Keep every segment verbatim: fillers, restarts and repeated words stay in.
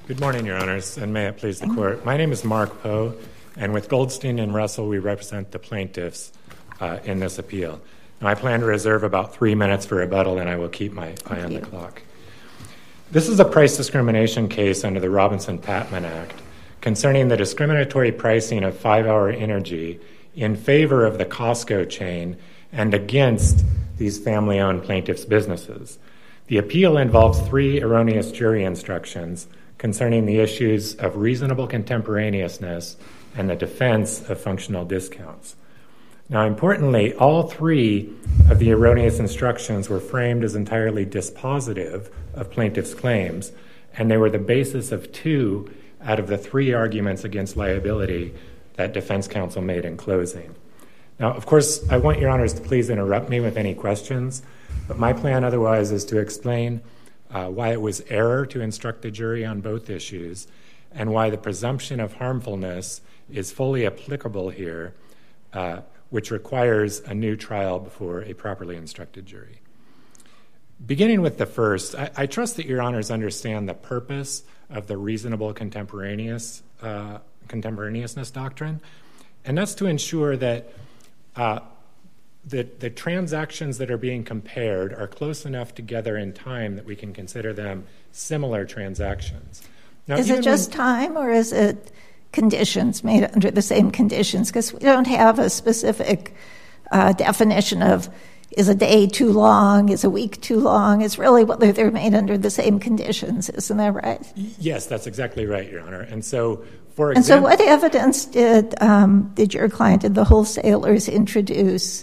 Good morning, Your Honors, and may it please the Court. My name is Mark Poe, and with Goldstein and Russell, we represent the plaintiffs uh, in this appeal. Now, I plan to reserve about three minutes for rebuttal, and I will keep my eye on the clock. This is a price discrimination case under the Robinson-Patman Act concerning the discriminatory pricing of five-hour energy in favor of the Costco chain and against these family-owned plaintiffs' businesses. The appeal involves three erroneous jury instructions concerning the issues of reasonable contemporaneousness and the defense of functional discounts. Now, importantly, all three of the erroneous instructions were framed as entirely dispositive of plaintiffs' claims, and they were the basis of two out of the three arguments against liability that defense counsel made in closing. Now, of course, I want Your Honors to please interrupt me with any questions, but my plan otherwise is to explain uh, why it was error to instruct the jury on both issues and why the presumption of harmfulness is fully applicable here, uh, which requires a new trial before a properly instructed jury. Beginning with the first, I, I trust that Your Honors understand the purpose of the reasonable contemporaneous uh, contemporaneousness doctrine, and that's to ensure that uh, the, the transactions that are being compared are close enough together in time that we can consider them similar transactions. Now, is it just when, time, or is it conditions made under the same conditions? Because we don't have a specific uh, definition of is a day too long, is a week too long. It's really whether they're made under the same conditions. Isn't that right? Yes, that's exactly right, Your Honor. And so, for example... And so what evidence did, um, did your client, did the wholesalers introduce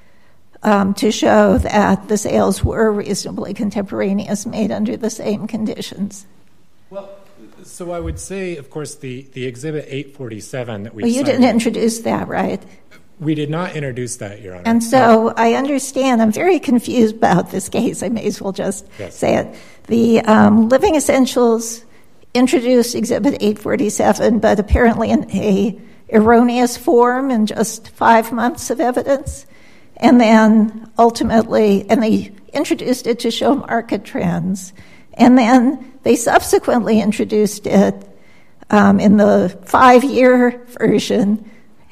um, to show that the sales were reasonably contemporaneous, made under the same conditions? Well, so I would say, of course, the, the Exhibit eight forty-seven that we Well, you cited, didn't introduce that, right? We did not introduce that, Your Honor. And so I understand, I'm very confused about this case. I may as well just yes. say it. The um, Living Essentials introduced Exhibit eight forty-seven, but apparently in a erroneous form in just five months of evidence. And then ultimately, and they introduced it to show market trends. And then they subsequently introduced it um, in the five-year version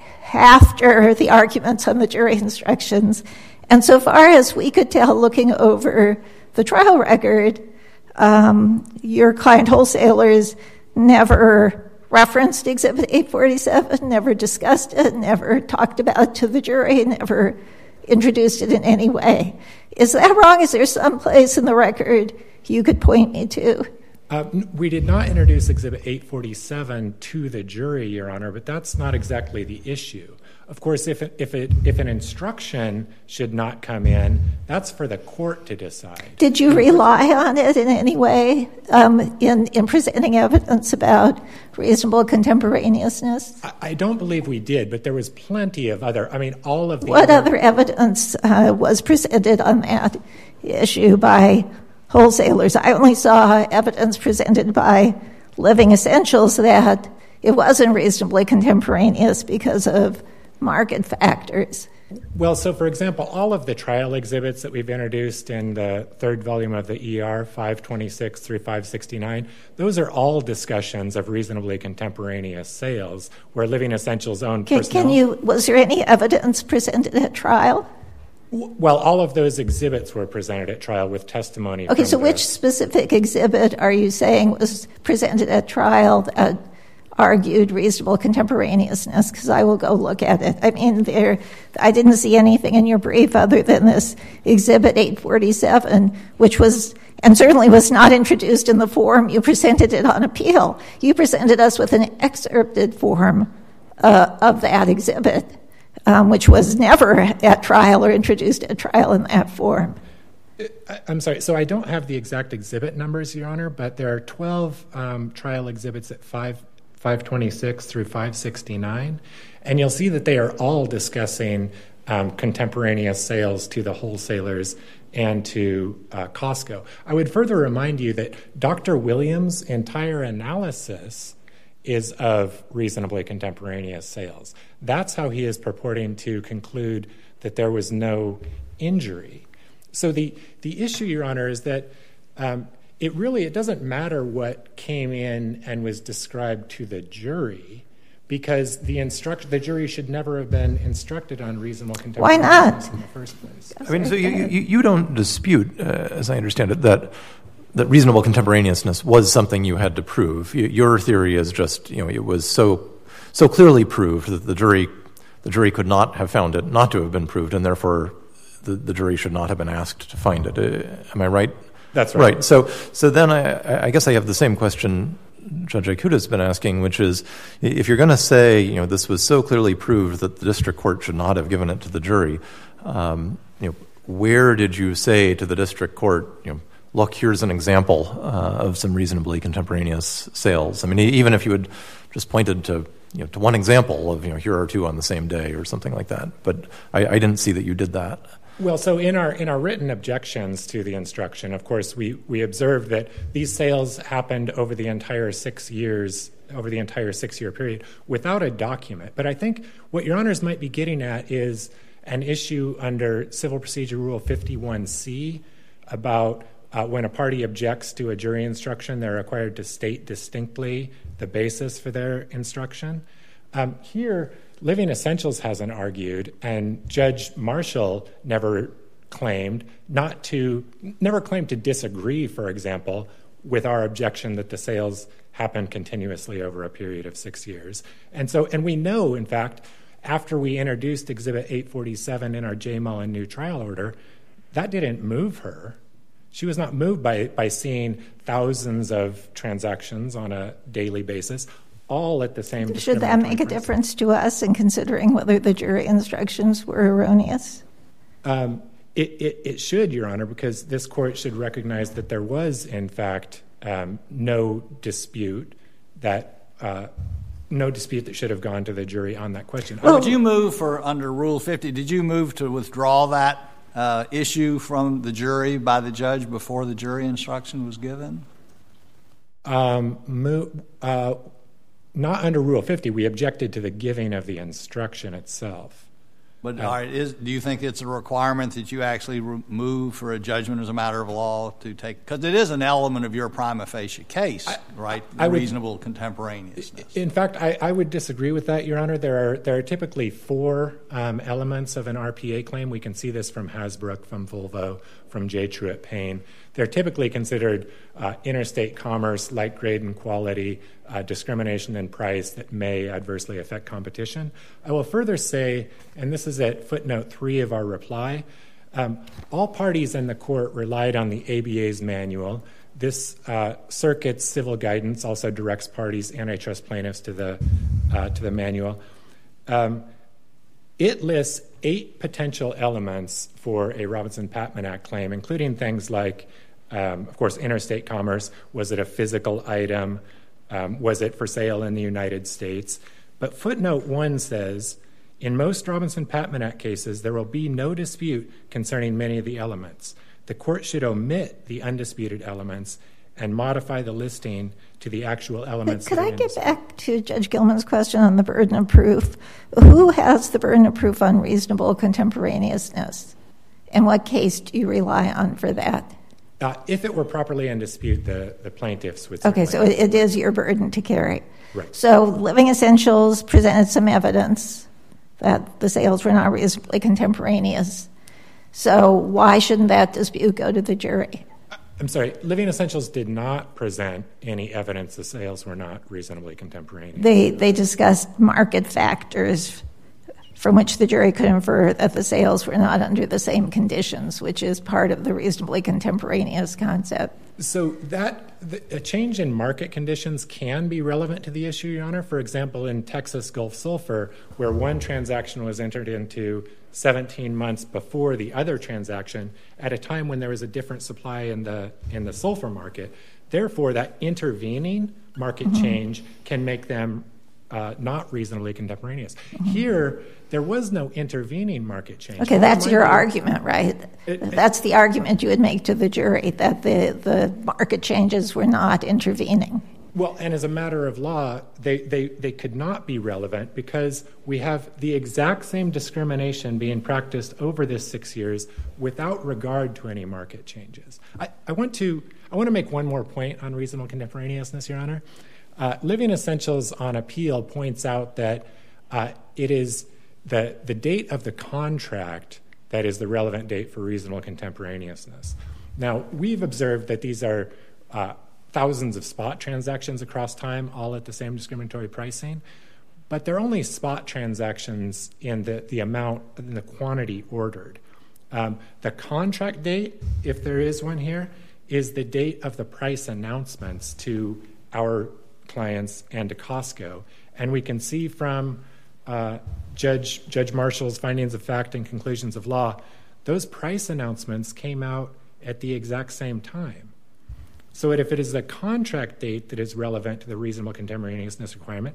after the arguments on the jury instructions. And so far as we could tell looking over the trial record, um, your client wholesalers never referenced Exhibit eight forty-seven, never discussed it, never talked about it to the jury, never introduced it in any way. Is that wrong? Is there some place in the record you could point me to? Uh, we did not introduce Exhibit eight forty-seven to the jury, Your Honor, but that's not exactly the issue. Of course, if it, if it, if an instruction should not come in, that's for the court to decide. Did you rely on it in any way um, in, in presenting evidence about reasonable contemporaneousness? I, I don't believe we did, but there was plenty of other, I mean, all of the What other, other evidence uh, was presented on that issue by wholesalers? I only saw evidence presented by Living Essentials that it wasn't reasonably contemporaneous because of market factors. Well, so for example, all of the trial exhibits that we've introduced in the third volume of the E R, five twenty-six through five sixty-nine, those are all discussions of reasonably contemporaneous sales where Living Essentials' own can, personnel... Can you, was there any evidence presented at trial? Well, all of those exhibits were presented at trial with testimony. Okay, from so the, which specific exhibit are you saying was presented at trial that argued reasonable contemporaneousness? Because I will go look at it. I mean, there, I didn't see anything in your brief other than this Exhibit eight forty-seven, which was, and certainly was not introduced in the form you presented it on appeal. You presented us with an excerpted form uh, of that exhibit. Um, which was never at trial or introduced at trial in that form. I'm sorry, so I don't have the exact exhibit numbers, Your Honor, but there are twelve um, trial exhibits at five twenty-six through five sixty-nine, and you'll see that they are all discussing um, contemporaneous sales to the wholesalers and to uh, Costco. I would further remind you that Doctor Williams' entire analysis is of reasonably contemporaneous sales. That's how he is purporting to conclude that there was no injury. So the, the issue, Your Honor, is that um, it really, it doesn't matter what came in and was described to the jury, because the instruct the jury should never have been instructed on reasonable contemporaneous Why not? in the first place. I mean, so you, you, you don't dispute, uh, as I understand it, that that reasonable contemporaneousness was something you had to prove. You, your theory is just, you know, it was so so clearly proved that the jury the jury could not have found it not to have been proved, and therefore the, the jury should not have been asked to find it. Uh, am I right? That's right. Right. So so then I, I guess I have the same question Judge Ikuda's been asking, which is, if you're going to say, you know, this was so clearly proved that the district court should not have given it to the jury, um, you know, where did you say to the district court, you know, look, here's an example uh, of some reasonably contemporaneous sales? I mean, even if you had just pointed to, you know, to one example of, you know, here are two on the same day or something like that, but I, I didn't see that you did that. Well, so in our in our written objections to the instruction, of course, we, we observed that these sales happened over the entire six years, over the entire six-year period, without a document. But I think what Your Honors might be getting at is an issue under Civil Procedure Rule fifty-one C about uh, when a party objects to a jury instruction, they're required to state distinctly the basis for their instruction. Um, here, Living Essentials hasn't argued, and Judge Marshall never claimed not to, never claimed to disagree, for example, with our objection that the sales happened continuously over a period of six years. And so, and we know, in fact, after we introduced Exhibit eight forty-seven in our J. Mullen new trial order, that didn't move her. She was not moved by, by seeing thousands of transactions on a daily basis, all at the same. Should that make a difference to us in considering whether the jury instructions were erroneous? Um, it, it, it should, Your Honor, because this court should recognize that there was, in fact, um, no dispute that uh, no dispute that should have gone to the jury on that question. Well, did you move for under Rule fifty? Did you move to withdraw that uh, issue from the jury by the judge before the jury instruction was given? Um, move. Uh, Not under Rule fifty. We objected to the giving of the instruction itself. But all right, is, do you think it's a requirement that you actually re- move for a judgment as a matter of law to take? Because it is an element of your prima facie case, I, right? The I would, reasonable contemporaneousness. In fact, I, I would disagree with that, Your Honor. There are there are typically four um, elements of an R P A claim. We can see this from Hasbrook, from Volvo, from J. Truett Payne. They're typically considered uh, interstate commerce, light grade and quality, uh, discrimination in price that may adversely affect competition. I will further say, and this is at footnote three of our reply, um, all parties in the court relied on the A B A's manual. This uh, circuit's civil guidance also directs parties, antitrust plaintiffs, to the uh, to the manual. Um, it lists eight potential elements for a Robinson-Patman Act claim, including things like, um, of course, interstate commerce. Was it a physical item? Um, was it for sale in the United States? But footnote one says, in most Robinson-Patman Act cases, there will be no dispute concerning many of the elements. The court should omit the undisputed elements and modify the listing to the actual elements. Could I get back to Judge Gilman's question on the burden of proof? Who has the burden of proof on reasonable contemporaneousness? And what case do you rely on for that? Uh, if it were properly in dispute, the, the plaintiffs would. Okay, so it, it is your burden to carry. Right. So Living Essentials presented some evidence that the sales were not reasonably contemporaneous. So why shouldn't that dispute go to the jury? I'm sorry, Living Essentials did not present any evidence the sales were not reasonably contemporaneous. They they discussed market factors from which the jury could infer that the sales were not under the same conditions, which is part of the reasonably contemporaneous concept. So that the, a change in market conditions can be relevant to the issue, Your Honor. For example, in Texas Gulf Sulphur, where one transaction was entered into seventeen months before the other transaction, at a time when there was a different supply in the in the sulfur market. Therefore, that intervening market mm-hmm. change can make them uh, not reasonably contemporaneous. Mm-hmm. Here, there was no intervening market change. Okay, that's your argument, right? It, it, that's the argument you would make to the jury, that the, the market changes were not intervening. Well, and as a matter of law, they, they, they could not be relevant because we have the exact same discrimination being practiced over this six years without regard to any market changes. I, I want to I want to make one more point on reasonable contemporaneousness, Your Honor. Uh, Living Essentials on appeal points out that uh, it is the, the date of the contract that is the relevant date for reasonable contemporaneousness. Now, we've observed that these are uh, thousands of spot transactions across time, all at the same discriminatory pricing, but they're only spot transactions in the, the amount and the quantity ordered. Um, the contract date, if there is one here, is the date of the price announcements to our clients and to Costco. And we can see from uh, Judge, Judge Marshall's findings of fact and conclusions of law, those price announcements came out at the exact same time. So if it is the contract date that is relevant to the reasonable contemporaneousness requirement,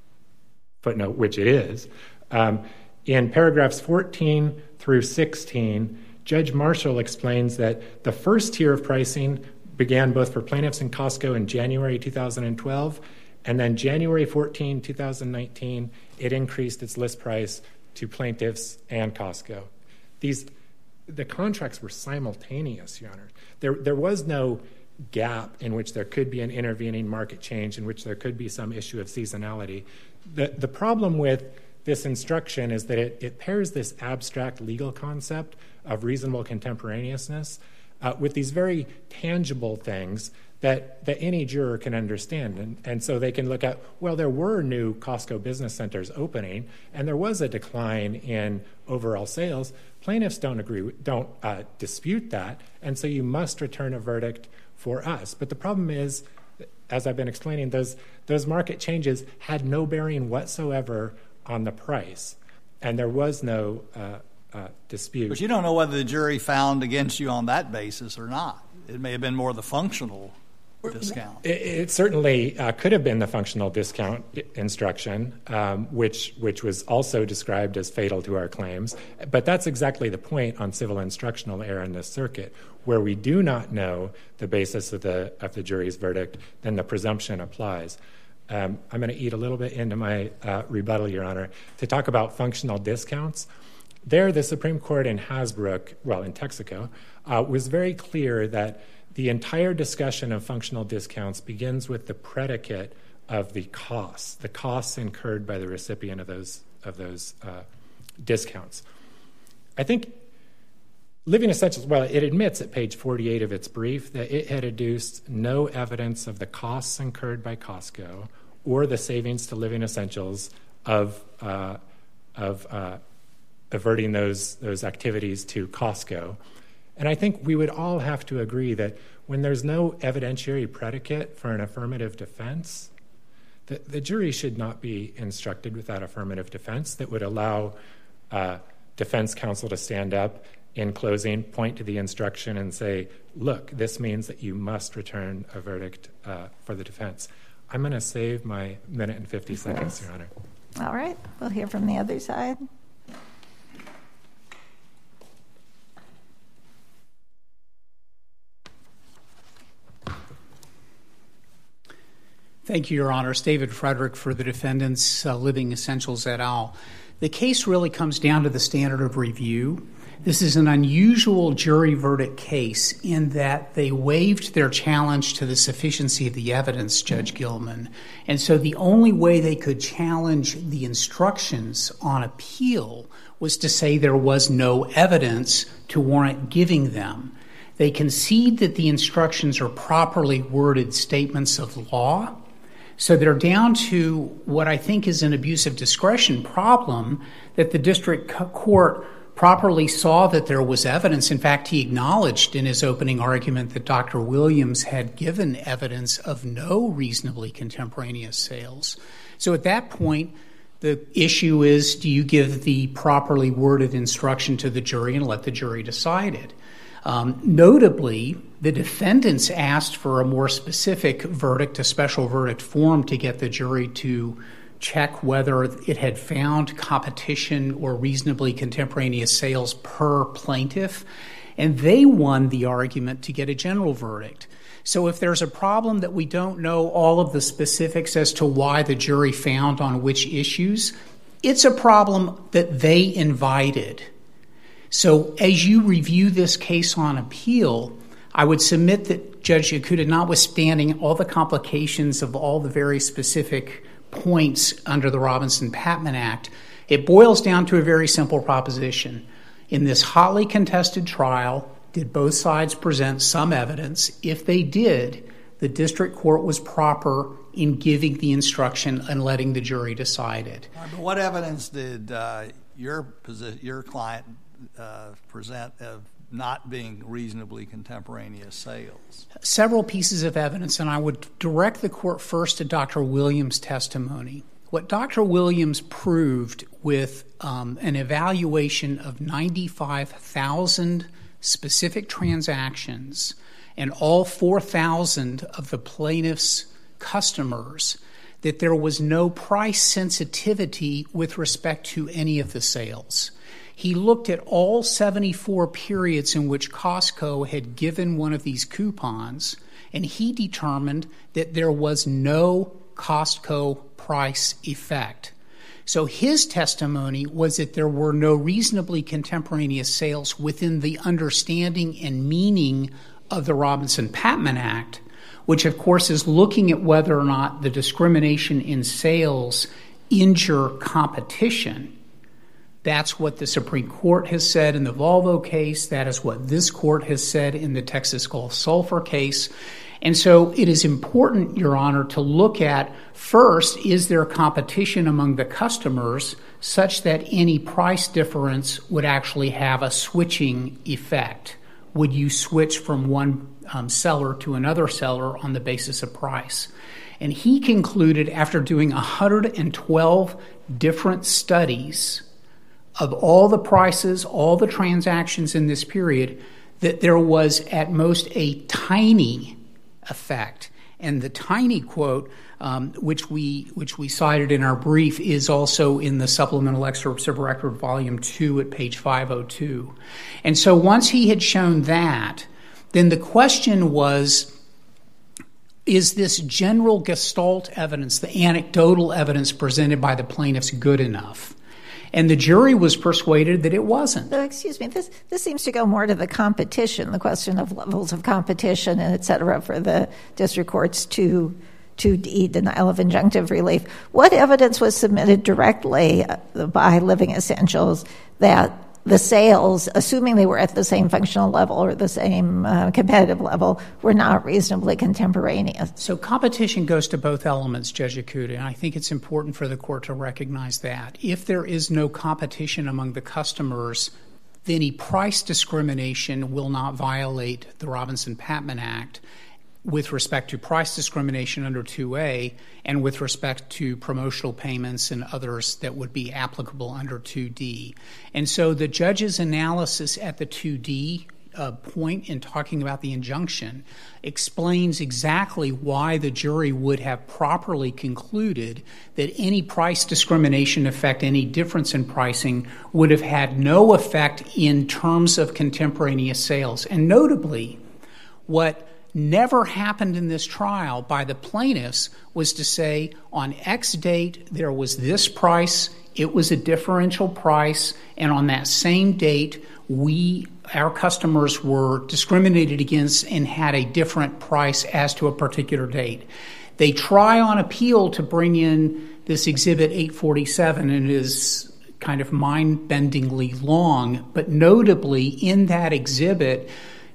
footnote, which it is, um, in paragraphs fourteen through sixteen, Judge Marshall explains that the first tier of pricing began both for plaintiffs and Costco in January two thousand twelve, and then January fourteenth, two thousand nineteen, it increased its list price to plaintiffs and Costco. These, the contracts were simultaneous, Your Honor. There, there was no gap in which there could be an intervening market change, in which there could be some issue of seasonality. The, the problem with this instruction is that it, it pairs this abstract legal concept of reasonable contemporaneousness uh, with these very tangible things that, that any juror can understand. And, and so they can look at, well, there were new Costco business centers opening, and there was a decline in overall sales. Plaintiffs don't agree, don't uh, dispute that, and so you must return a verdict for us. But the problem is, as I've been explaining, those, those market changes had no bearing whatsoever on the price, and there was no uh, uh, dispute. But you don't know whether the jury found against you on that basis or not. It may have been more the functional discount. It, it certainly uh, could have been the functional discount instruction, um, which which was also described as fatal to our claims. But that's exactly the point on civil instructional error in this circuit, where we do not know the basis of the of the jury's verdict. Then the presumption applies. Um, I'm going to eat a little bit into my uh, rebuttal, Your Honor, to talk about functional discounts. There, the Supreme Court in Hasbrook, well, in Texaco, uh, was very clear that the entire discussion of functional discounts begins with the predicate of the costs, the costs incurred by the recipient of those of those uh, discounts. I think Living Essentials, well, it admits at page forty-eight of its brief that it had adduced no evidence of the costs incurred by Costco or the savings to Living Essentials of uh, of uh, averting those those activities to Costco. And I think we would all have to agree that when there's no evidentiary predicate for an affirmative defense, the, the jury should not be instructed with that affirmative defense that would allow uh, defense counsel to stand up in closing, point to the instruction and say, look, this means that you must return a verdict uh, for the defense. I'm going to save my minute and fifty seconds, Your Honor. All right. We'll hear from the other side. Thank you, Your Honors. David Frederick for the defendants, uh, Living Essentials et al. The case really comes down to the standard of review. This is an unusual jury verdict case in that they waived their challenge to the sufficiency of the evidence, Judge Gilman. And so the only way they could challenge the instructions on appeal was to say there was no evidence to warrant giving them. They concede that the instructions are properly worded statements of law. So they're down to what I think is an abuse of discretion problem that the district court properly saw that there was evidence. In fact, he acknowledged in his opening argument that Doctor Williams had given evidence of no reasonably contemporaneous sales. So at that point, the issue is, do you give the properly worded instruction to the jury and let the jury decide it? Um, notably, the defendants asked for a more specific verdict, a special verdict form, to get the jury to check whether it had found competition or reasonably contemporaneous sales per plaintiff, and they won the argument to get a general verdict. So if there's a problem that we don't know all of the specifics as to why the jury found on which issues, it's a problem that they invited. So as you review this case on appeal, I would submit that Judge Yakuta, notwithstanding all the complications of all the very specific points under the Robinson-Patman Act, it boils down to a very simple proposition. In this hotly contested trial, did both sides present some evidence? If they did, the district court was proper in giving the instruction and letting the jury decide it. Right, but what evidence did uh, your posi- your client uh, present of not being reasonably contemporaneous sales? Several pieces of evidence, and I would direct the court first to Doctor Williams' testimony. What Doctor Williams proved with um, an evaluation of ninety-five thousand specific transactions and all four thousand of the plaintiff's customers, that there was no price sensitivity with respect to any of the sales. He looked at all seventy-four periods in which Costco had given one of these coupons, and he determined that there was no Costco price effect. So his testimony was that there were no reasonably contemporaneous sales within the understanding and meaning of the Robinson-Patman Act, which of course is looking at whether or not the discrimination in sales injure competition. That's what the Supreme Court has said in the Volvo case. That is what this court has said in the Texas Gulf Sulphur case. And so it is important, Your Honor, to look at, first, is there competition among the customers such that any price difference would actually have a switching effect? Would you switch from one um, seller to another seller on the basis of price? And he concluded, after doing one hundred twelve different studies of all the prices, all the transactions in this period, that there was at most a tiny effect. And the tiny quote, um, which we which we cited in our brief, is also in the supplemental excerpts of record, volume two, at page five oh two. And so once he had shown that, then the question was, is this general gestalt evidence, the anecdotal evidence presented by the plaintiffs, good enough? And the jury was persuaded that it wasn't. So, excuse me, this this seems to go more to the competition, the question of levels of competition and et cetera, for the district courts to to D, denial of injunctive relief. What evidence was submitted directly by Living Essentials that the sales, assuming they were at the same functional level or the same uh, competitive level, were not reasonably contemporaneous? So competition goes to both elements, Judge Yakuta, and I think it's important for the court to recognize that. If there is no competition among the customers, then any price discrimination will not violate the Robinson-Patman Act with respect to price discrimination under two A and with respect to promotional payments and others that would be applicable under two D. And so the judge's analysis at the two D uh, point in talking about the injunction explains exactly why the jury would have properly concluded that any price discrimination effect, any difference in pricing, would have had no effect in terms of contemporaneous sales. And notably, what never happened in this trial by the plaintiffs was to say on X date there was this price, it was a differential price, and on that same date we, our customers, were discriminated against and had a different price as to a particular date. They try on appeal to bring in this Exhibit eight forty-seven, and it is kind of mind-bendingly long, but notably in that exhibit,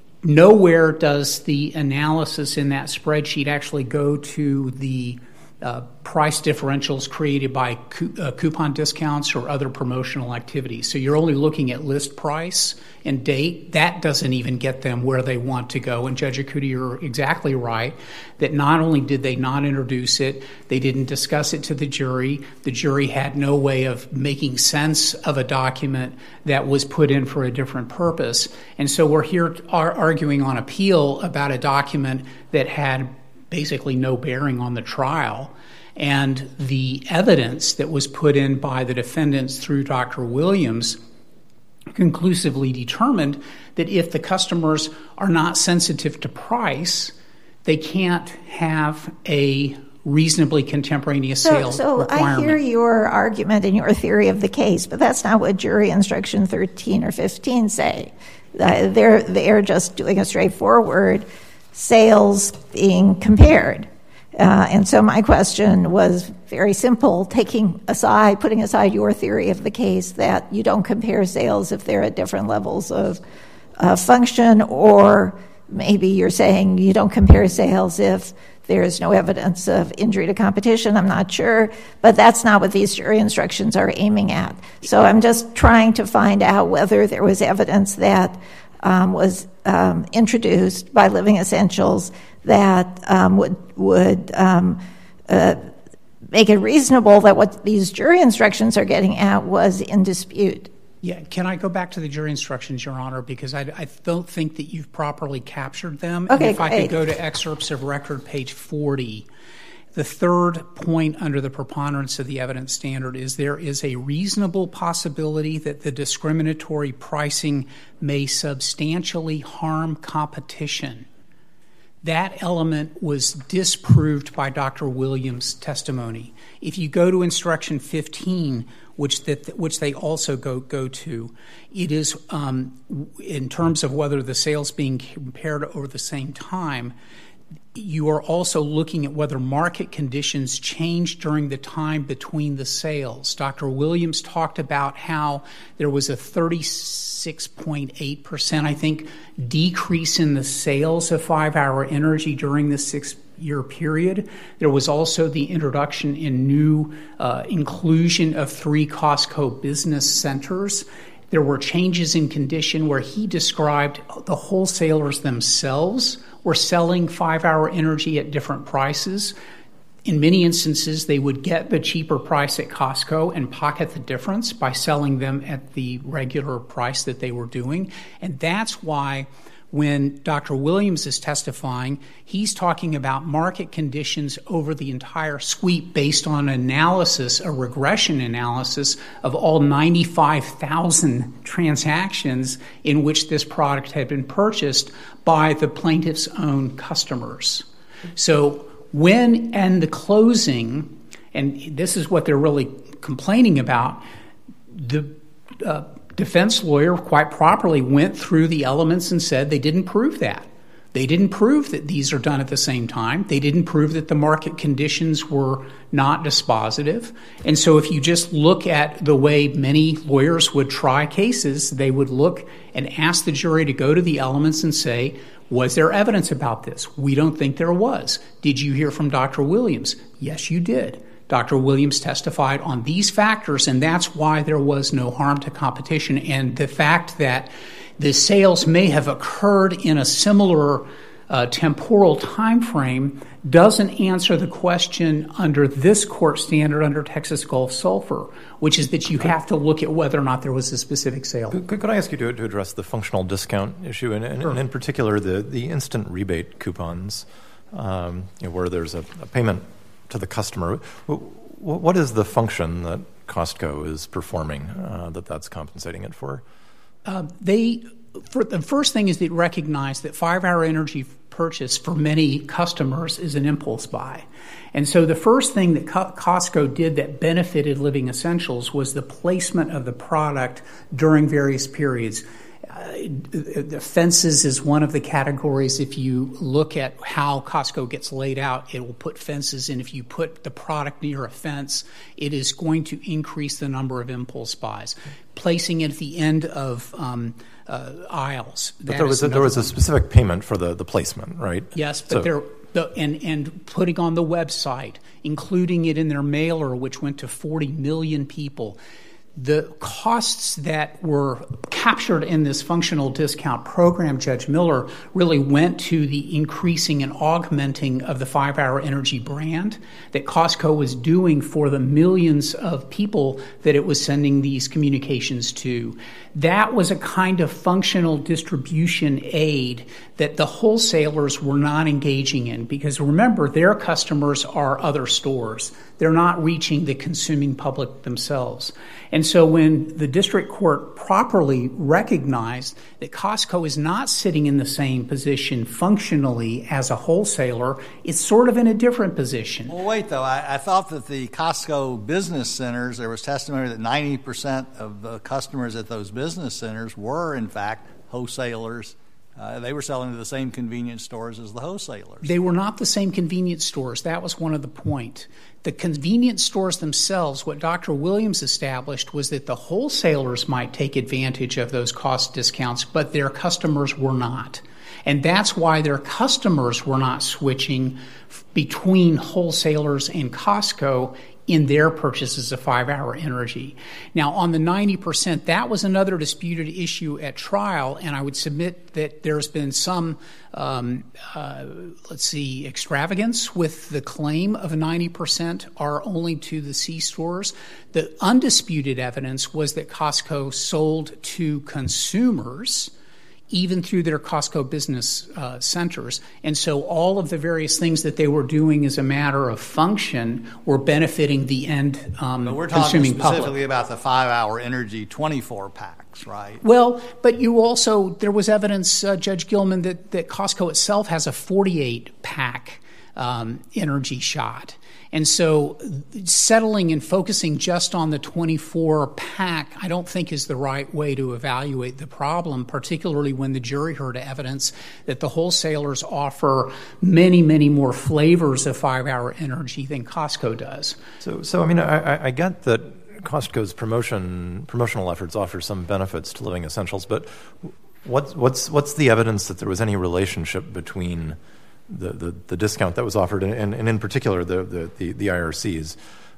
nowhere does the analysis in that spreadsheet actually go to the uh, price differentials created by cu- uh, coupon discounts or other promotional activities. So you're only looking at list price and date. That doesn't even get them where they want to go. And Judge Yakuta, you're exactly right that not only did they not introduce it, they didn't discuss it to the jury. The jury had no way of making sense of a document that was put in for a different purpose. And so we're here are arguing on appeal about a document that had basically no bearing on the trial. And the evidence that was put in by the defendants through Doctor Williams conclusively determined that if the customers are not sensitive to price, they can't have a reasonably contemporaneous sales so, so requirement. I hear your argument and your theory of the case, but that's not what jury instruction thirteen or fifteen say. Uh, they're, they're just doing a straightforward sales being compared. Uh, and so my question was very simple, taking aside, putting aside your theory of the case that you don't compare sales if they're at different levels of uh, function, or maybe you're saying you don't compare sales if there is no evidence of injury to competition. I'm not sure, but that's not what these jury instructions are aiming at. So I'm just trying to find out whether there was evidence that um, was um, introduced by Living Essentials that um, would would um, uh, make it reasonable that what these jury instructions are getting at was in dispute. Yeah, can I go back to the jury instructions, Your Honor, because I, I don't think that you've properly captured them. Okay, and if great. I could go to excerpts of record, page forty. The third point under the preponderance of the evidence standard is there is a reasonable possibility that the discriminatory pricing may substantially harm competition. That element was disproved by Doctor Williams' testimony. If you go to instruction fifteen, which that which they also go go to, it is um, in terms of whether the sales being compared over the same time, you are also looking at whether market conditions change during the time between the sales. Doctor Williams talked about how there was a thirty-six point eight percent, I think, decrease in the sales of five-hour energy during the six-year period. There was also the introduction in new uh, inclusion of three Costco business centers. There were changes in condition where he described the wholesalers themselves were selling five-hour energy at different prices. In many instances, they would get the cheaper price at Costco and pocket the difference by selling them at the regular price that they were doing. And that's why when Doctor Williams is testifying, he's talking about market conditions over the entire sweep based on analysis, a regression analysis of all ninety-five thousand transactions in which this product had been purchased by the plaintiff's own customers. So when and the closing, and this is what they're really complaining about, the uh, defense lawyer quite properly went through the elements and said they didn't prove that. They didn't prove that these are done at the same time. They didn't prove that the market conditions were not dispositive. And so if you just look at the way many lawyers would try cases, they would look and ask the jury to go to the elements and say, was there evidence about this? We don't think there was. Did you hear from Doctor Williams? Yes, you did. Doctor Williams testified on these factors, and that's why there was no harm to competition. And the fact that the sales may have occurred in a similar uh, temporal time frame doesn't answer the question under this court standard under Texas Gulf Sulphur, which is that you have to look at whether or not there was a specific sale. Could, could I ask you to, to address the functional discount issue, and, and, Sure. and in particular the, the instant rebate coupons, um, you know, where there's a, a payment to the customer? What is the function that Costco is performing uh, that that's compensating it for? Uh, they, for, the first thing is they recognize that five-hour energy purchase for many customers is an impulse buy. And so the first thing that Co- Costco did that benefited Living Essentials was the placement of the product during various periods. Uh, the fences is one of the categories. If you look at how Costco gets laid out, it will put fences, and if you put the product near a fence, it is going to increase the number of impulse buys. Placing it at the end of um, uh, aisles. But there was, a, there was a specific payment for the, the placement, right? Yes, but so, there the, and, and putting on the website, including it in their mailer, which went to forty million people. The costs that were captured in this functional discount program, Judge Miller, really went to the increasing and augmenting of the five-hour energy brand that Costco was doing for the millions of people that it was sending these communications to. That was a kind of functional distribution aid that the wholesalers were not engaging in, because remember, their customers are other stores. They're not reaching the consuming public themselves. And so when the district court properly recognized that Costco is not sitting in the same position functionally as a wholesaler, it's sort of in a different position. Well, wait, though. I, I thought that the Costco business centers, there was testimony that ninety percent of the customers at those business centers were, in fact, wholesalers. Uh, they were selling to the same convenience stores as the wholesalers. They were not the same convenience stores. That was one of the point. The convenience stores themselves, what Doctor Williams established was that the wholesalers might take advantage of those cost discounts, but their customers were not. And that's why their customers were not switching f- between wholesalers and Costco in their purchases of five-hour energy. Now, on the ninety percent, that was another disputed issue at trial, and I would submit that there's been some, um, uh, let's see, extravagance with the claim of ninety percent are only to the C stores. The undisputed evidence was that Costco sold to consumers even through their Costco business uh, centers. And so all of the various things that they were doing as a matter of function were benefiting the end um, but we're consuming talking specifically public. about the five-hour energy twenty-four packs, right? Well, but you also, there was evidence, uh, Judge Gilman, that, that Costco itself has a forty-eight pack um, energy shot. And so settling and focusing just on the twenty-four pack, I don't think is the right way to evaluate the problem, particularly when the jury heard evidence that the wholesalers offer many, many more flavors of five-hour energy than Costco does. So, so I mean, I, I get that Costco's promotion promotional efforts offer some benefits to Living Essentials, but what's what's what's the evidence that there was any relationship between The, the, the discount that was offered, and, and in particular the, the, the, the I R Cs,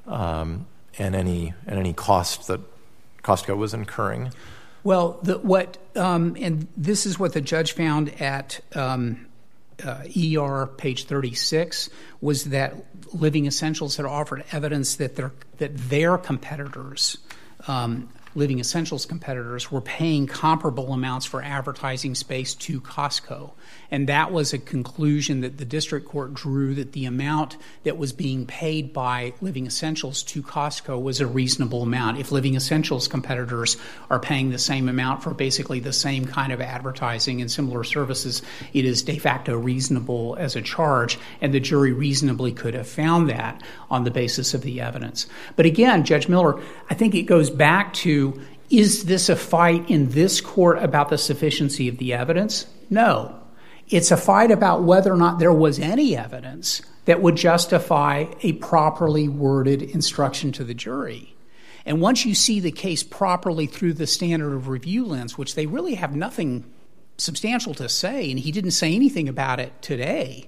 um, and any and any cost that Costco was incurring? Well, the, what um, and this is what the judge found at um, uh, E R page thirty-six was that Living Essentials had offered evidence that their that their competitors. Um, Living Essentials competitors were paying comparable amounts for advertising space to Costco. And that was a conclusion that the district court drew, that the amount that was being paid by Living Essentials to Costco was a reasonable amount. If Living Essentials competitors are paying the same amount for basically the same kind of advertising and similar services, it is de facto reasonable as a charge, and the jury reasonably could have found that on the basis of the evidence. But again, Judge Miller, I think it goes back to, is this a fight in this court about the sufficiency of the evidence? No. It's a fight about whether or not there was any evidence that would justify a properly worded instruction to the jury. And once you see the case properly through the standard of review lens, which they really have nothing substantial to say, and he didn't say anything about it today,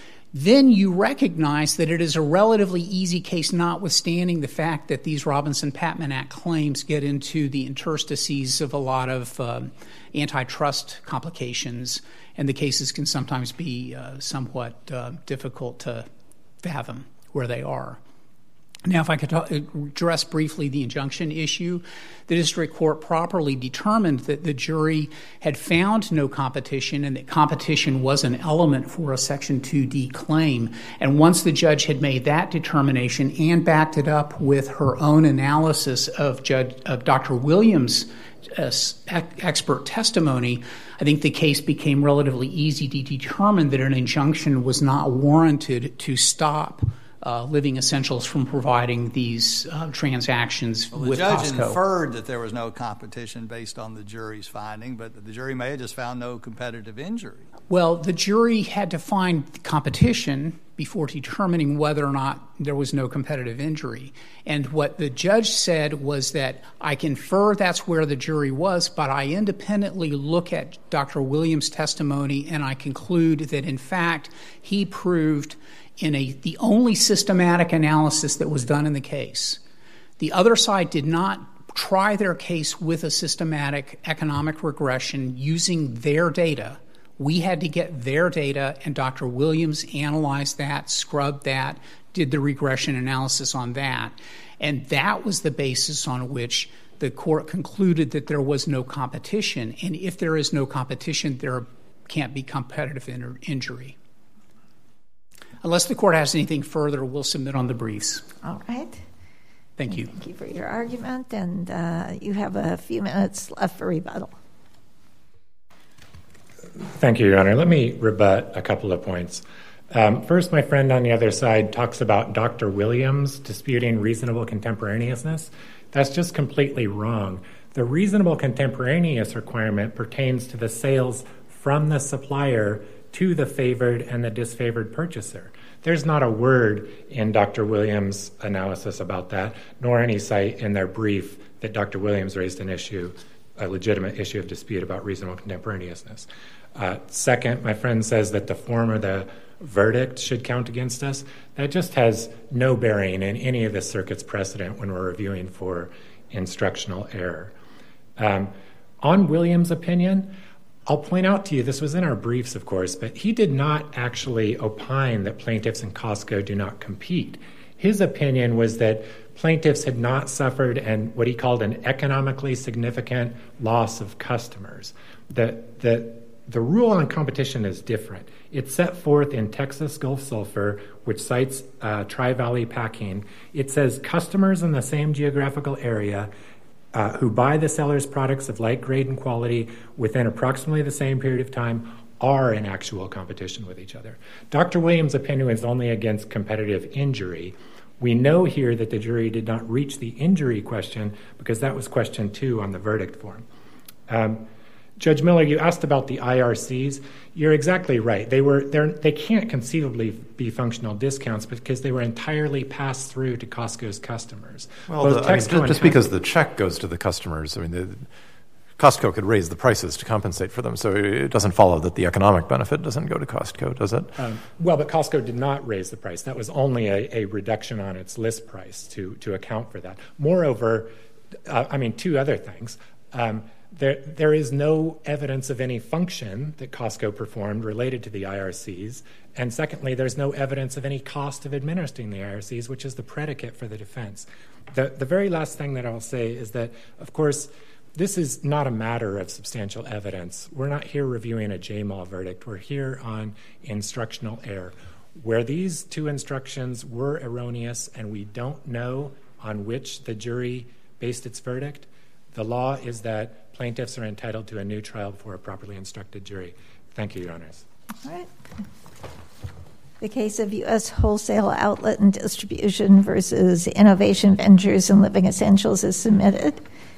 then you recognize that it is a relatively easy case, notwithstanding the fact that these Robinson-Patman Act claims get into the interstices of a lot of um, antitrust complications, and the cases can sometimes be uh, somewhat uh, difficult to fathom where they are. Now, if I could talk, address briefly the injunction issue, the district court properly determined that the jury had found no competition and that competition was an element for a Section two D claim. And once the judge had made that determination and backed it up with her own analysis of, Judge, of Doctor Williams' uh, expert testimony, I think the case became relatively easy to determine that an injunction was not warranted to stop Uh, Living Essentials from providing these uh, transactions well, with Costco. The Costco. judge inferred that there was no competition based on the jury's finding, but the jury may have just found no competitive injury. Well, the jury had to find competition before determining whether or not there was no competitive injury. And what the judge said was that I can infer that's where the jury was, but I independently look at Doctor Williams' testimony and I conclude that, in fact, he proved in a the only systematic analysis that was done in the case. The other side did not try their case with a systematic economic regression using their data. We had to get their data, and Doctor Williams analyzed that, scrubbed that, did the regression analysis on that. And that was the basis on which the court concluded that there was no competition. And if there is no competition, there can't be competitive in- injury. Unless the court has anything further, we'll submit on the briefs. All right. Thank you. Thank you for your argument, and uh, you have a few minutes left for rebuttal. Thank you, Your Honor. Let me rebut a couple of points. Um, first, my friend on the other side talks about Doctor Williams disputing reasonable contemporaneousness. That's just completely wrong. The reasonable contemporaneous requirement pertains to the sales from the supplier to the favored and the disfavored purchaser. There's not a word in Doctor Williams' analysis about that, nor any cite in their brief that Doctor Williams raised an issue, a legitimate issue of dispute about reasonable contemporaneousness. Uh, second, my friend says that the form of the verdict should count against us. That just has no bearing in any of the circuit's precedent when we're reviewing for instructional error. Um, on Williams' opinion, I'll point out to you, this was in our briefs, of course, but he did not actually opine that plaintiffs and Costco do not compete. His opinion was that plaintiffs had not suffered an, what he called an economically significant loss of customers. The, the, the rule on competition is different. It's set forth in Texas Gulf Sulphur, which cites uh, Tri-Valley Packing. It says customers in the same geographical area Uh, who buy the seller's products of like grade and quality within approximately the same period of time are in actual competition with each other. Doctor Williams' opinion is only against competitive injury. We know here that the jury did not reach the injury question because that was question two on the verdict form. Um, Judge Miller, you asked about the I R Cs. You're exactly right. They were they can't conceivably be functional discounts because they were entirely passed through to Costco's customers. Well, the, I mean, just, just because the check goes to the customers, I mean, the, Costco could raise the prices to compensate for them, so it doesn't follow that the economic benefit doesn't go to Costco, does it? Um, well, but Costco did not raise the price. That was only a, a reduction on its list price to, to account for that. Moreover, uh, I mean, two other things. Um, There, there is no evidence of any function that Costco performed related to the I R Cs. And secondly, there's no evidence of any cost of administering the I R Cs, which is the predicate for the defense. The, the very last thing that I'll say is that, of course, this is not a matter of substantial evidence. We're not here reviewing a J M A L verdict. We're here on instructional error. Where these two instructions were erroneous and we don't know on which the jury based its verdict, the law is that plaintiffs are entitled to a new trial before a properly instructed jury. Thank you, Your Honors. All right. The case of U S Wholesale Outlet and Distribution versus Innovation Ventures and Living Essentials is submitted.